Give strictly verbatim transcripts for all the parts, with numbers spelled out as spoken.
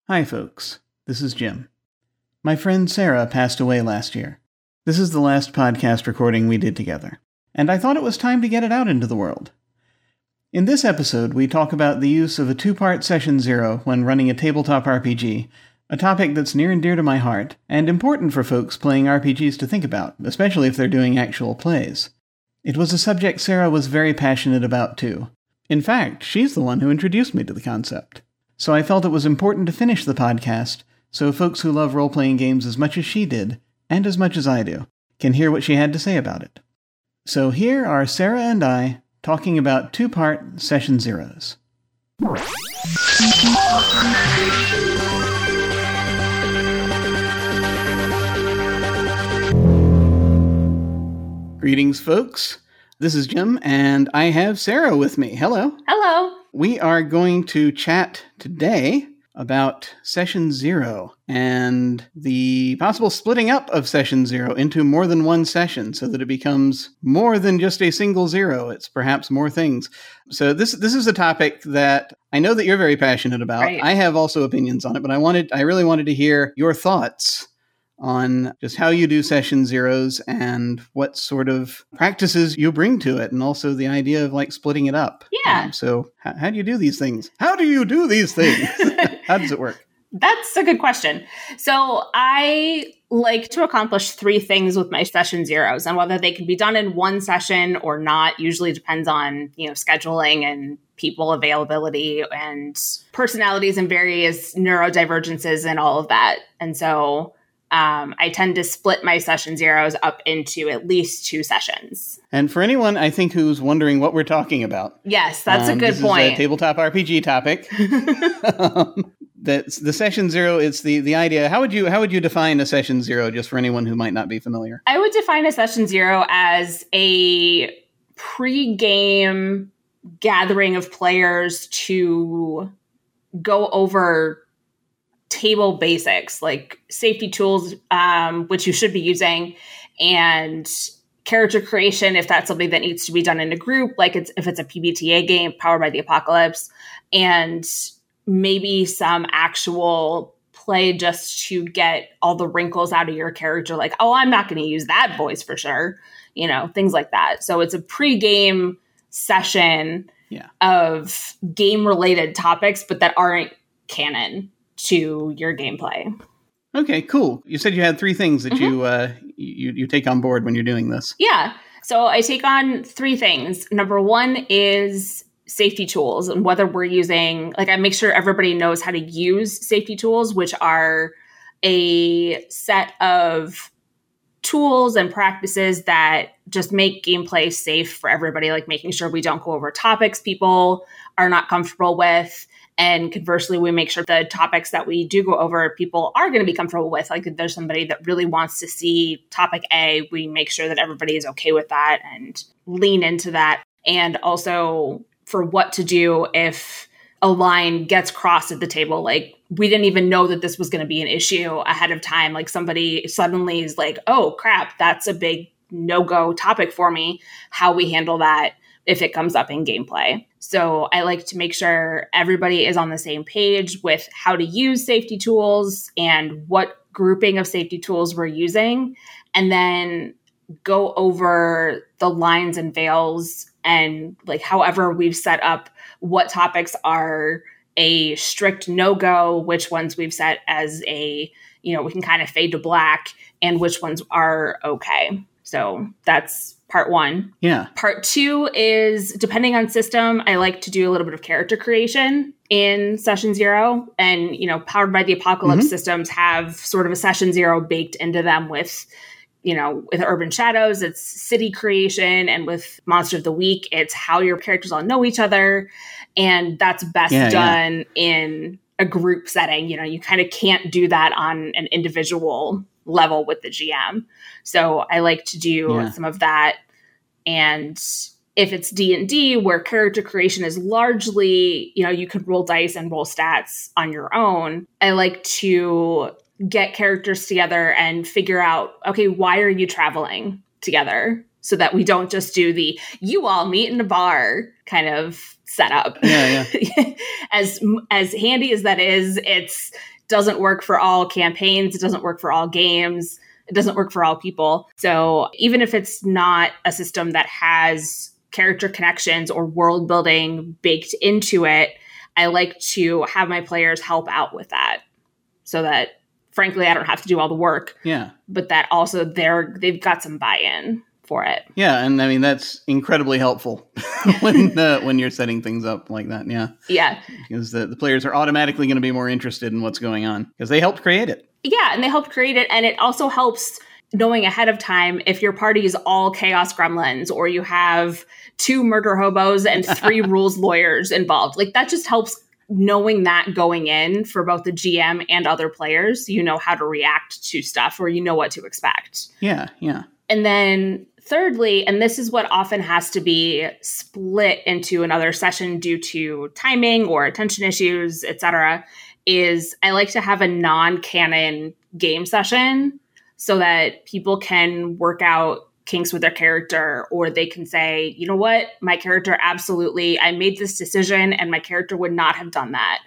Hi, folks. This is Jim. My friend Sarah passed away last year. This is the last podcast recording we did together, and I thought it was time to get it out into the world. In this episode, we talk about the use of a two-part Session Zero when running a tabletop R P G, a topic that's near and dear to my heart, and important for folks playing R P Gs to think about, especially if they're doing actual plays. It was a subject Sarah was very passionate about, too. In fact, she's the one who introduced me to the concept. So I felt it was important to finish the podcast so folks who love role-playing games as much as she did, and as much as I do, can hear what she had to say about it. So here are Sarah and I talking about two-part Session Zeros. Greetings, folks. This is Jim, and I have Sarah with me. Hello. Hello. We are going to chat today about Session Zero and the possible splitting up of Session Zero into more than one session so that it becomes more than just a single zero. It's perhaps more things. So this this is a topic that I know that you're very passionate about. Right. I have also opinions on it, but I wanted I really wanted to hear your thoughts on just how you do Session Zeros and what sort of practices you bring to it, and also the idea of like splitting it up. Yeah. Um, so how, how do you do these things? How do you do these things? How does it work? That's a good question. So I like to accomplish three things with my Session Zeros, and whether they can be done in one session or not usually depends on, you know, scheduling and people availability and personalities and various neurodivergences and all of that. And so Um, I tend to split my Session Zeros up into at least two sessions. And for anyone, I think, who's wondering what we're talking about. Yes, that's um, a good this point. Is a tabletop R P G topic. um, that's the Session Zero. It's the, the idea. How would you how would you define a Session Zero, just for anyone who might not be familiar? I would define a Session Zero as a pre-game gathering of players to go over table basics like safety tools, um, which you should be using, and character creation if that's something that needs to be done in a group, like it's if it's a P B T A game powered by the apocalypse, and maybe some actual play just to get all the wrinkles out of your character, like, oh, I'm not going to use that voice for sure, you know, things like that. So it's a pre-game session yeah. of game-related topics, but that aren't canon to your gameplay. Okay, cool. You said you had three things that mm-hmm. you, uh, you you take on board when you're doing this. Yeah. So I take on three things. Number one is safety tools, and whether we're using, like, I make sure everybody knows how to use safety tools, which are a set of tools and practices that just make gameplay safe for everybody, like making sure we don't go over topics people are not comfortable with. And conversely, we make sure the topics that we do go over, people are going to be comfortable with. Like if there's somebody that really wants to see topic A, we make sure that everybody is okay with that and lean into that. And also for what to do if a line gets crossed at the table. Like we didn't even know that this was going to be an issue ahead of time. Like somebody suddenly is like, oh, crap, that's a big no-go topic for me. How we handle that if it comes up in gameplay. So I like to make sure everybody is on the same page with how to use safety tools and what grouping of safety tools we're using, and then go over the lines and veils and like however we've set up what topics are a strict no-go, which ones we've set as a, you know, we can kind of fade to black, and which ones are okay. So that's part one. Yeah. Part two is, depending on system, I like to do a little bit of character creation in Session Zero. And, you know, Powered by the Apocalypse mm-hmm. systems have sort of a Session Zero baked into them with, you know, with Urban Shadows, it's city creation. And with Monster of the Week, it's how your characters all know each other. And that's best yeah, done yeah. in a group setting. You know, you kind of can't do that on an individual level with the G M. So I like to do yeah. some of that. And if it's D and D, where character creation is largely, you know, you could roll dice and roll stats on your own, I like to get characters together and figure out, okay, why are you traveling together? So that we don't just do the, you all meet in a bar kind of setup. Yeah, yeah. as, as handy as that is, it's doesn't work for all campaigns. It doesn't work for all games. It doesn't work for all people. So even if it's not a system that has character connections or world building baked into it, I like to have my players help out with that so that, frankly, I don't have to do all the work. Yeah. But that also they're, they've got some buy-in for it. Yeah, and I mean, that's incredibly helpful when uh, when you're setting things up like that. Yeah. Yeah. Because the, the players are automatically going to be more interested in what's going on because they helped create it. Yeah, and they helped create it. And it also helps knowing ahead of time if your party is all chaos gremlins or you have two murder hobos and three rules lawyers involved. Like that just helps knowing that going in for both the G M and other players. You know how to react to stuff or you know what to expect. Yeah, yeah. And then thirdly, and this is what often has to be split into another session due to timing or attention issues, et cetera, is I like to have a non-canon game session so that people can work out kinks with their character, or they can say, you know what, my character absolutely, I made this decision and my character would not have done that.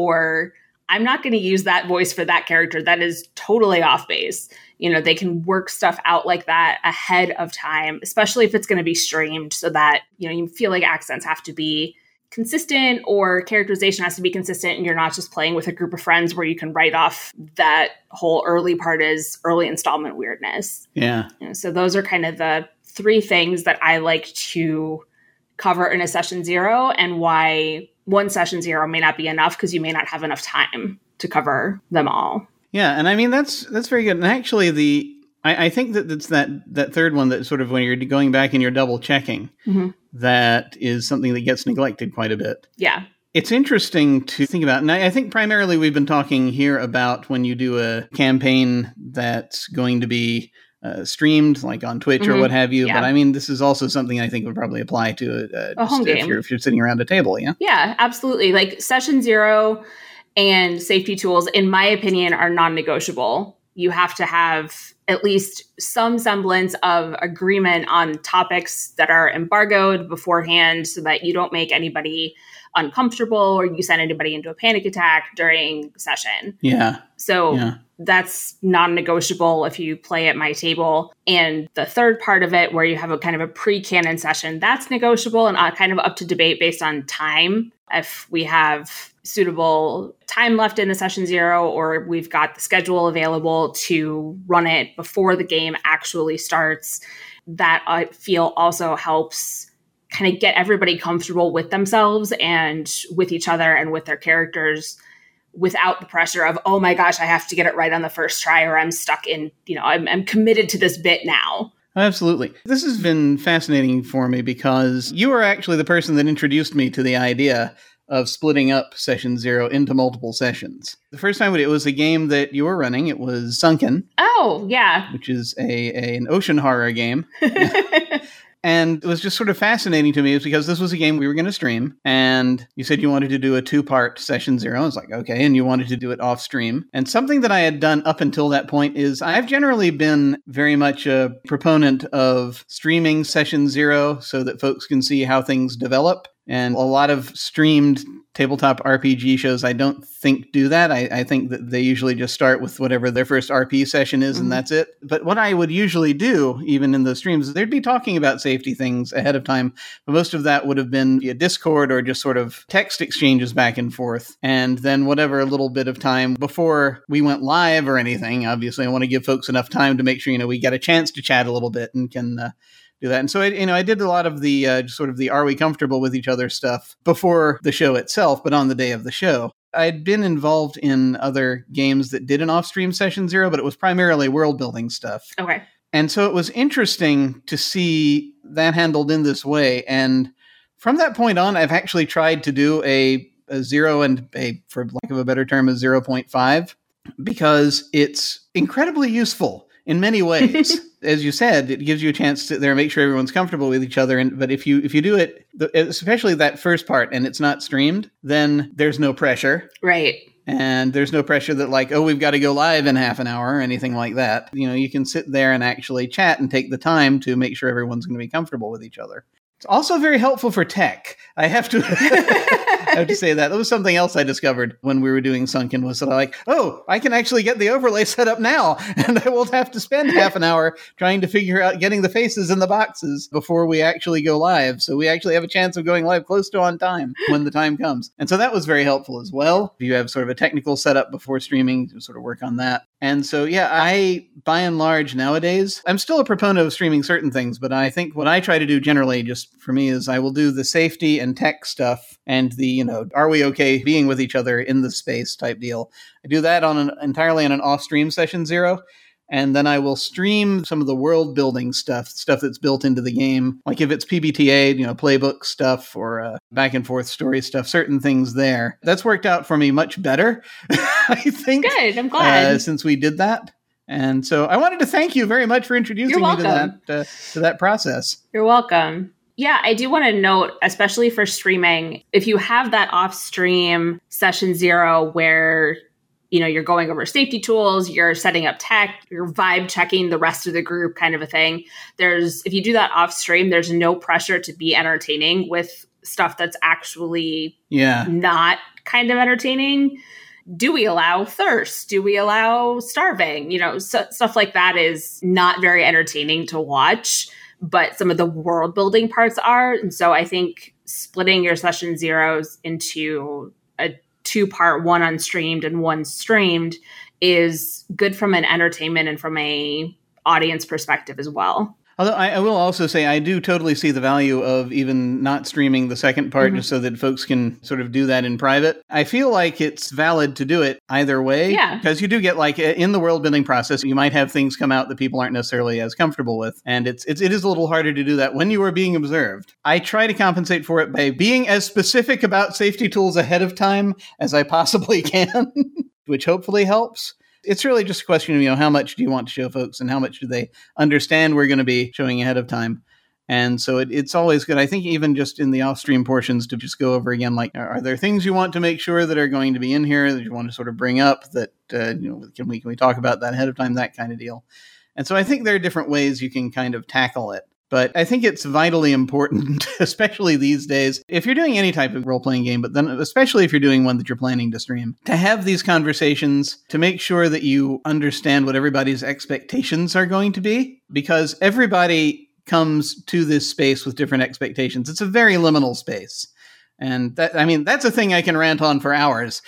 Or I'm not going to use that voice for that character. That is totally off base. You know, they can work stuff out like that ahead of time, especially if it's going to be streamed so that, you know, you feel like accents have to be consistent or characterization has to be consistent and you're not just playing with a group of friends where you can write off that whole early part as early installment weirdness. Yeah. You know, so those are kind of the three things that I like to cover in a session zero and why one session zero may not be enough because you may not have enough time to cover them all. Yeah, and I mean, that's that's very good. And actually, the I, I think that it's that, that third one that sort of when you're going back and you're double checking, mm-hmm. that is something that gets neglected quite a bit. Yeah. It's interesting to think about. And I, I think primarily we've been talking here about when you do a campaign that's going to be uh, streamed, like on Twitch mm-hmm. or what have you. Yeah. But I mean, this is also something I think would probably apply to a, a home game. If you're, if you're sitting around a table, yeah? Yeah, absolutely. Like session zero and safety tools, in my opinion, are non-negotiable. You have to have at least some semblance of agreement on topics that are embargoed beforehand so that you don't make anybody uncomfortable or you send anybody into a panic attack during the session. Yeah. So yeah. that's non-negotiable if you play at my table. And the third part of it, where you have a kind of a pre-canon session, that's negotiable and uh, kind of up to debate based on time. If we have suitable time left in the session zero, or we've got the schedule available to run it before the game actually starts, that I feel also helps kind of get everybody comfortable with themselves and with each other and with their characters without the pressure of, oh my gosh, I have to get it right on the first try or I'm stuck in, you know, I'm, I'm committed to this bit now. Absolutely. This has been fascinating for me because you were actually the person that introduced me to the idea of splitting up Session Zero into multiple sessions. The first time it was a game that you were running, it was Sunken. Oh, yeah. Which is a, a an ocean horror game. And it was just sort of fascinating to me is because this was a game we were going to stream, and you said you wanted to do a two-part Session Zero. I was like, okay, and you wanted to do it off-stream. And something that I had done up until that point is I've generally been very much a proponent of streaming Session Zero so that folks can see how things develop. And a lot of streamed tabletop R P G shows, I don't think do that. I, I think that they usually just start with whatever their first R P session is, mm-hmm. and that's it. But what I would usually do, even in those streams, is they'd be talking about safety things ahead of time. But most of that would have been via Discord or just sort of text exchanges back and forth. And then whatever little bit of time before we went live or anything, obviously I want to give folks enough time to make sure, you know, we get a chance to chat a little bit and can... Uh, do that. And so, I, you know, I did a lot of the uh, sort of the are we comfortable with each other stuff before the show itself, but on the day of the show. I'd been involved in other games that did an off-stream Session Zero, but it was primarily world-building stuff. Okay. And so it was interesting to see that handled in this way. And from that point on, I've actually tried to do a, a zero and a, for lack of a better term, a zero point five, because it's incredibly useful in many ways. As you said, it gives you a chance to sit there and make sure everyone's comfortable with each other. And but if you if you do it, especially that first part, and it's not streamed, then there's no pressure. Right. And there's no pressure that like, oh, we've got to go live in half an hour or anything like that. You know, you can sit there and actually chat and take the time to make sure everyone's going to be comfortable with each other. It's also very helpful for tech. I have to I have to say that. That was something else I discovered when we were doing Sunken, was that I like, oh, I can actually get the overlay set up now, and I won't have to spend half an hour trying to figure out getting the faces in the boxes before we actually go live. So we actually have a chance of going live close to on time when the time comes. And so that was very helpful as well. If you have sort of a technical setup before streaming, you sort of work on that. And so, yeah, I, by and large, nowadays, I'm still a proponent of streaming certain things, but I think what I try to do generally, just for me, is I will do the safety and tech stuff and the, you know, are we okay being with each other in the space type deal. I do that on an entirely on an off-stream session zero. And then I will stream some of the world building stuff, stuff that's built into the game. Like if it's P B T A, you know, playbook stuff or uh, back and forth story stuff, certain things there. That's worked out for me much better, I think. Good, I'm glad. Uh, since we did that. And so I wanted to thank you very much for introducing me to that, uh, to that process. You're welcome. Yeah, I do want to note, especially for streaming, if you have that off-stream session zero where you know, you're going over safety tools, you're setting up tech, you're vibe checking the rest of the group kind of a thing. There's, if you do that off stream, there's no pressure to be entertaining with stuff that's actually yeah. not kind of entertaining. Do we allow thirst? Do we allow starving? You know, so, stuff like that is not very entertaining to watch, but some of the world building parts are. And so I think splitting your session zeros into a two-part, one unstreamed and one streamed, is good from an entertainment and from a audience perspective as well. Although I, I will also say I do totally see the value of even not streaming the second part, mm-hmm. just so that folks can sort of do that in private. I feel like it's valid to do it either way. Yeah. Because you do get, like, in the world building process, you might have things come out that people aren't necessarily as comfortable with. And it's, it's it is a little harder to do that when you are being observed. I try to compensate for it by being as specific about safety tools ahead of time as I possibly can, which hopefully helps. It's really just a question of, you know, how much do you want to show folks and how much do they understand we're going to be showing ahead of time. And so it, it's always good, I think, even just in the off-stream portions, to just go over again, like, are there things you want to make sure that are going to be in here that you want to sort of bring up that, uh, you know, can we, can we talk about that ahead of time, that kind of deal. And so I think there are different ways you can kind of tackle it. But I think it's vitally important, especially these days, if you're doing any type of role-playing game, but then especially if you're doing one that you're planning to stream, to have these conversations, to make sure that you understand what everybody's expectations are going to be, because everybody comes to this space with different expectations. It's a very liminal space. And that, I mean, that's a thing I can rant on for hours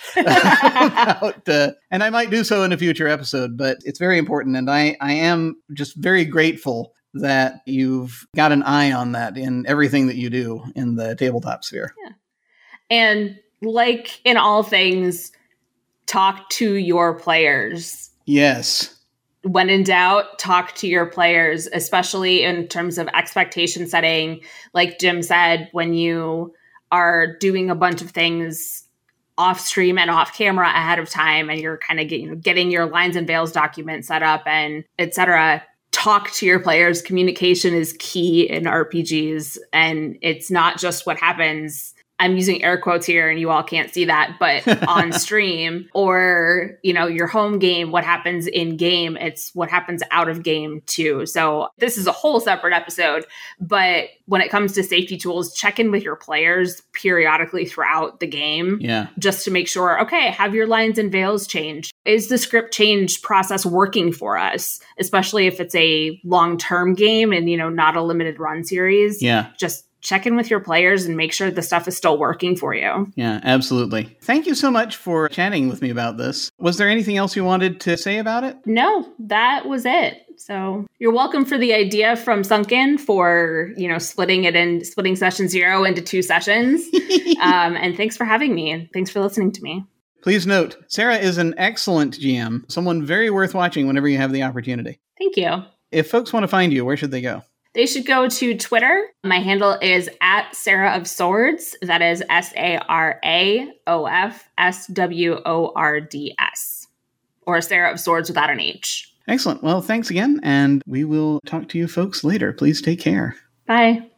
about, uh, and I might do so in a future episode, but it's very important. And I, I am just very grateful that you've got an eye on that in everything that you do in the tabletop sphere. Yeah. And like in all things, talk to your players. Yes. When in doubt, talk to your players, especially in terms of expectation setting. Like Jim said, when you are doing a bunch of things off stream and off camera ahead of time, and you're kind of get, you know, getting your lines and veils document set up and et cetera, talk to your players. Communication is key in R P Gs. And it's not just what happens, I'm using air quotes here and you all can't see that, but on stream or, you know, your home game, what happens in game, it's what happens out of game too. So this is a whole separate episode, but when it comes to safety tools, check in with your players periodically throughout the game. Yeah. Just to make sure, okay, have your lines and veils changed? Is the script change process working for us? Especially if it's a long-term game and, you know, not a limited run series. Yeah. Just check in with your players and make sure the stuff is still working for you. Yeah, absolutely. Thank you so much for chatting with me about this. Was there anything else you wanted to say about it? No, that was it. So you're welcome for the idea from Sunken for, you know, splitting it in, splitting session zero into two sessions. um, and thanks for having me. And thanks for listening to me. Please note, Sarah is an excellent G M, someone very worth watching whenever you have the opportunity. Thank you. If folks want to find you, where should they go? They should go to Twitter. My handle is at Sarah of Swords. That is S A R A O F S W O R D S. Or Sarah of Swords without an H. Excellent. Well, thanks again, and we will talk to you folks later. Please take care. Bye.